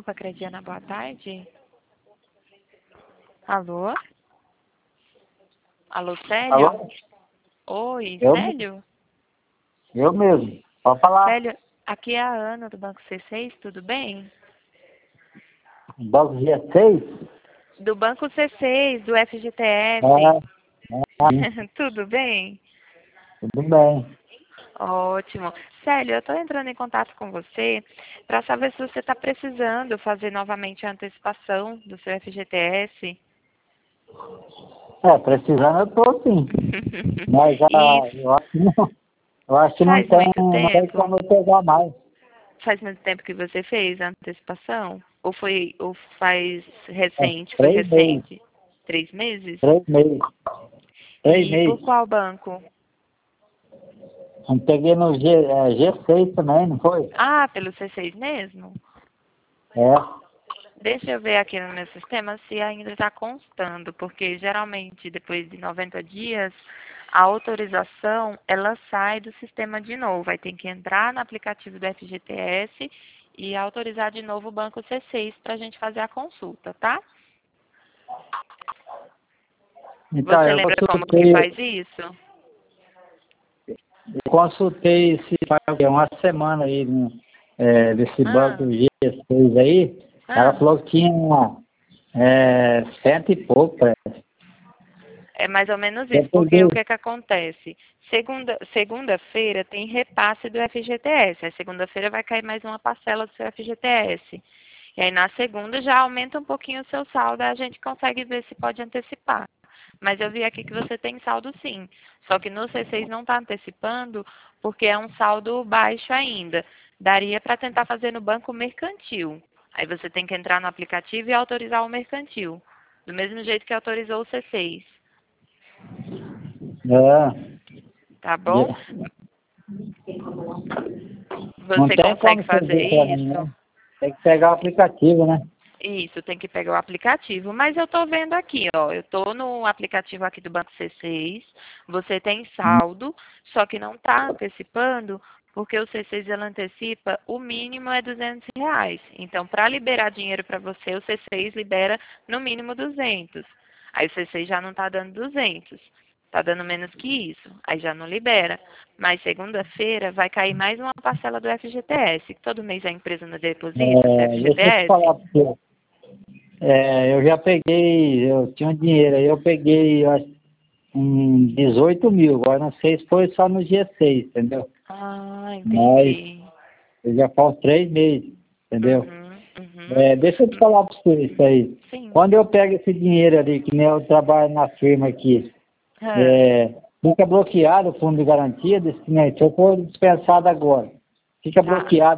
Grupo Acrediana, boa tarde. Alô? Alô, Célio? Alô? Oi, Eu, Célio? eu mesmo. Pode falar. Célio, aqui é a Ana do Banco C6, tudo bem? Banco G6? Do Banco C6, do FGTS. Ah, Tudo bem? tudo bem. Ótimo. Célio, eu estou entrando em contato com você para saber se você está precisando fazer novamente a antecipação do seu FGTS. Precisando eu tô sim. Mas Isso. eu acho que Faz muito não tem tempo? como eu pegar mais. Faz muito tempo que você fez a antecipação? Ou faz É, recente? Foi 3 meses. recente? 3 meses? 3 meses. Três E por meses. qual banco? Eu peguei no G6 também, não foi? Ah, pelo C6 mesmo? É. Deixa eu ver aqui no meu sistema se ainda está constando, porque geralmente depois de 90 dias a autorização ela sai do sistema de novo. Vai ter que entrar no aplicativo do FGTS e autorizar de novo o banco C6 para a gente fazer a consulta, tá? Então, Você lembra como que faz isso? eu consultei esse faz uma semana aí, né, desse banco Ah, G6 aí. Ela ah. falou que tinha cento e pouco, parece. É mais ou menos Eu isso, porque o peguei. que é que acontece? Segunda-feira tem repasse do FGTS. Aí segunda-feira vai cair mais uma parcela do seu FGTS. E aí na segunda já aumenta um pouquinho o seu saldo, aí a gente consegue ver se pode antecipar. Mas eu vi aqui que você tem saldo sim. Só que no C6 não está antecipando porque é um saldo baixo ainda. Daria para tentar fazer no banco mercantil. Aí você tem que entrar no aplicativo e autorizar o mercantil. Do mesmo jeito que autorizou o C6. É, Tá bom? não Você tem consegue como fazer fazer pra mim, isso? né? Tem que pegar o aplicativo, né? Isso, tem que pegar o aplicativo. Mas eu tô vendo aqui, ó. Eu tô no aplicativo aqui do Banco C6. Você tem saldo, só que não tá antecipando, porque o C6 ele antecipa, o mínimo é R$ 200. Então, para liberar dinheiro para você, o C6 libera no mínimo 200. Aí o C6 já não tá dando 200. Tá dando menos que isso. Aí já não libera. Mas segunda-feira vai cair mais uma parcela do FGTS. Todo mês a empresa não deposita o seu Deixa eu te falar FGTS? pra você. Eu já peguei, eu tinha um dinheiro aí, eu peguei, eu acho, 18 mil. Agora não sei se foi só no G6, entendeu? Ah, Mas entendi. eu já faz 3 meses, entendeu? Uhum, uhum. Deixa eu te falar pra você isso aí. Sim. Quando eu pego esse dinheiro ali, que nem eu trabalho na firma aqui, Ah, É, fica bloqueado o fundo de garantia desse, né? Se eu for dispensado agora, fica tá. bloqueado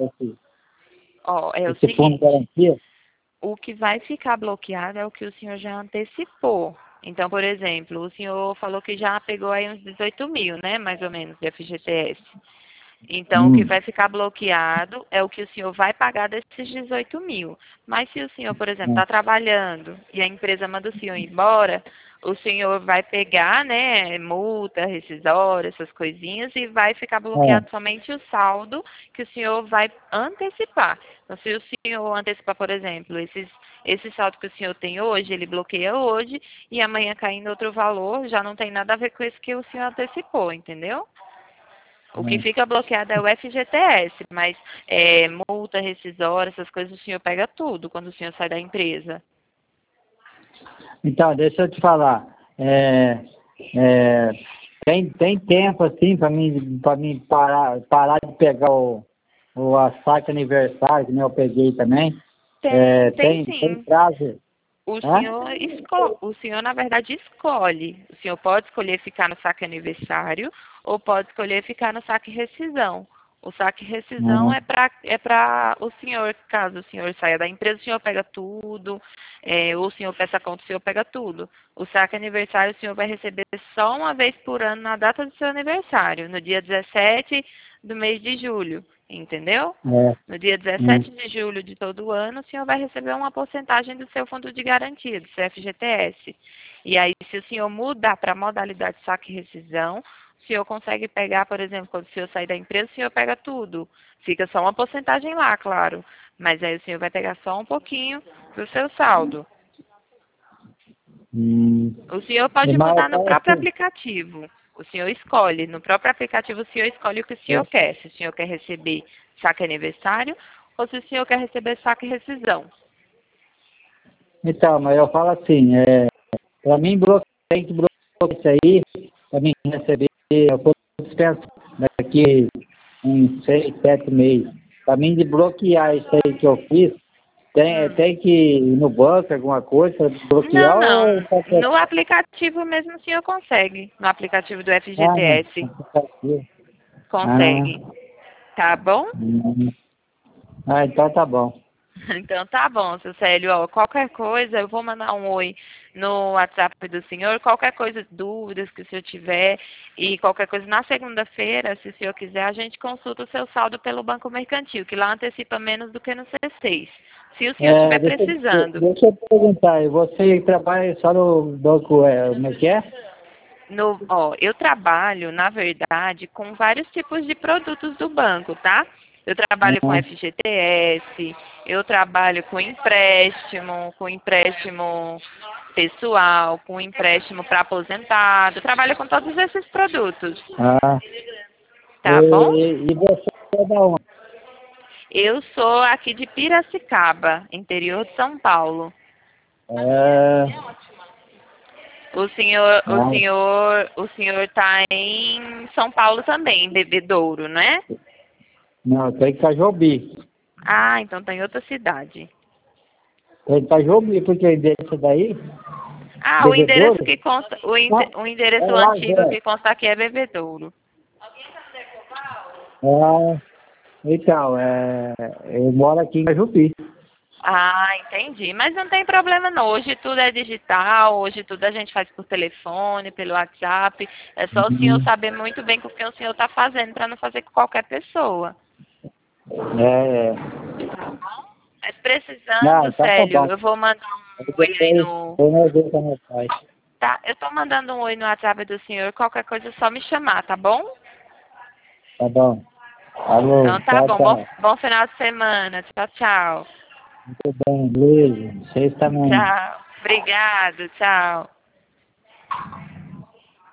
Ó, é o esse fundo de seguinte. garantia? O que vai ficar bloqueado é o que o senhor já antecipou. Então, por exemplo, o senhor falou que já pegou aí uns 18 mil, né? Mais ou menos, de FGTS. Então, o que vai ficar bloqueado é o que o senhor vai pagar desses 18 mil. Mas se o senhor, por exemplo, Hum, está trabalhando e a empresa manda o senhor embora, o senhor vai pegar, né, multa, rescisória, essas coisinhas, e vai ficar é, bloqueado somente o saldo que o senhor vai antecipar. Então, se o senhor antecipar, por exemplo, esse saldo que o senhor tem hoje, ele bloqueia hoje, e amanhã caindo outro valor, já não tem nada a ver com isso que o senhor antecipou, entendeu? O que é. fica bloqueado é o FGTS, mas multa, rescisória, essas coisas o senhor pega tudo quando o senhor sai da empresa. Então, deixa eu te falar. É, tem tempo assim para mim parar de pegar a saque aniversário, que nem eu peguei também. Tem Tem sim. prazo, né? O senhor, na verdade, escolhe. O senhor pode escolher ficar no saque aniversário ou pode escolher ficar no saque rescisão. O saque rescisão Uhum. é para o senhor, caso o senhor saia da empresa, o senhor pega tudo, ou o senhor peça conta, o senhor pega tudo. O saque aniversário o senhor vai receber só uma vez por ano na data do seu aniversário, no dia 17 do mês de julho, entendeu? É, No dia hum. 17 de julho de todo ano, o senhor vai receber uma porcentagem do seu fundo de garantia, do seu FGTS. E aí, se o senhor mudar para a modalidade saque e rescisão, o senhor consegue pegar, por exemplo, quando o senhor sair da empresa, o senhor pega tudo. Fica só uma porcentagem lá, claro. Mas aí o senhor vai pegar só um pouquinho do seu saldo. O senhor pode Mas mudar no fala próprio assim, aplicativo. O senhor escolhe, no próprio aplicativo o senhor escolhe o que o senhor quer. Se o senhor quer receber saque aniversário ou se o senhor quer receber saque rescisão. então, mas eu falo assim, para mim tem que bloquear isso aí, para mim receber, eu estou dispensando daqui uns 6, 7 meses. Para mim de bloquear isso aí que eu fiz, tem que ir no banco, alguma coisa, pra Não, bloquear ou não. No aplicativo mesmo o senhor consegue. No aplicativo do não, FGTS. ah, Consegue. Tá bom? hum. Então tá bom. Então tá bom, seu Célio. Ó, qualquer coisa, eu vou mandar um oi no WhatsApp do senhor. Qualquer coisa, dúvidas que o senhor tiver e qualquer coisa na segunda-feira, se o senhor quiser, a gente consulta o seu saldo pelo Banco Mercantil, que lá antecipa menos do que no C6. Se o senhor estiver precisando. Deixa eu perguntar, você trabalha só no banco, como é que é? Eu trabalho, na verdade, com vários tipos de produtos do banco, tá? Eu trabalho com Ah, FGTS, eu trabalho com empréstimo pessoal, com empréstimo para aposentado, eu trabalho com todos esses produtos, ah. tá bom? E você é da onde? Eu sou aqui de Piracicaba, interior de São Paulo. É, não, O senhor está em São Paulo também, Bebedouro, né? não, tem Itajobi. Ah, então tá em outra cidade. Tem Itajobi, porque o endereço daí, Ah, o endereço Bebedouro? que consta, Não, o é endereço lá, antigo Zé. que consta aqui é Bebedouro. É, então, eu moro aqui em Itajobi. Ah, entendi. Mas não tem problema não. Hoje tudo é digital, hoje tudo a gente faz por telefone, pelo WhatsApp. É só o senhor Uhum. saber muito bem o que o senhor está fazendo para não fazer com qualquer pessoa. É, Mas precisando, então tá Célio, bom. eu vou mandar Aí um oi aí depois no. eu ver com meu pai. Tá, eu tô mandando um oi no WhatsApp do senhor. Qualquer coisa é só me chamar, tá bom? Tá bom. Alô, Então tá tchau, bom. Bom, tchau. bom final de semana. Tchau, tchau. Muito bem, beijo. Vocês também. Tchau. Obrigado. Tchau.